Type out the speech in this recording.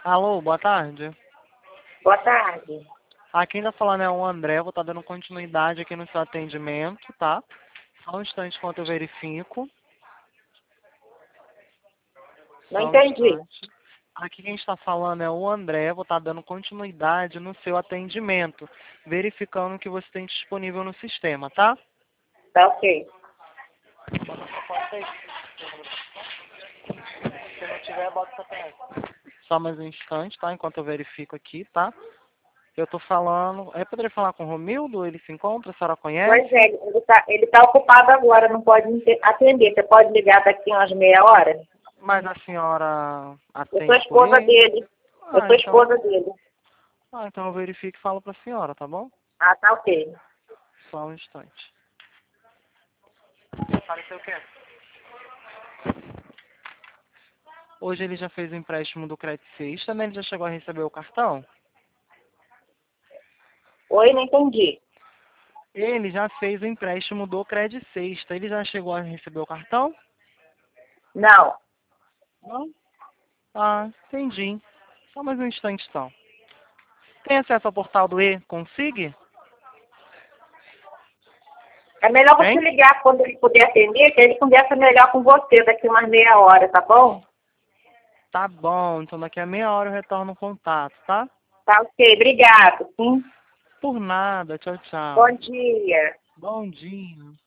Alô, boa tarde. Boa tarde. Aqui quem tá falando é o André, vou estar dando continuidade aqui no seu atendimento, tá? Só um instante enquanto eu verifico. Não Só um entendi. instante. Aqui quem está falando é o André, vou estar dando continuidade no seu atendimento, verificando o que você tem disponível no sistema, tá? Tá ok. Bota sua porta aí. Se não tiver, bota sua porta. Só mais um instante, tá? Enquanto eu verifico aqui, tá? Eu tô falando... Eu poderia falar com o Romildo? Ele se encontra? A senhora conhece? Pois é, ele tá ocupado agora, não pode atender. Você pode ligar daqui umas meia hora? Mas a senhora Eu sou atende por esposa ele? dele. Eu Ah, sou então... esposa dele. Ah, então eu verifico e falo pra senhora, tá bom? Ah, tá ok. Só um instante. Apareceu o quê? Hoje ele já fez o empréstimo do Credit Sexta, né? Ele já chegou a receber o cartão? Oi, não entendi. Ele já fez o empréstimo do Credit Sexta. Ele já chegou a receber o cartão? Não. Não? Ah, entendi. Só mais um instante, então. Tem acesso ao portal do E-Consig? É melhor você Tem? ligar quando ele puder atender, que ele conversa melhor com você daqui umas meia hora, tá bom? Tá bom. Então daqui a meia hora eu retorno o contato, tá? Tá ok, obrigado. Sim. Por nada. Tchau, tchau. Bom dia. Bom dia.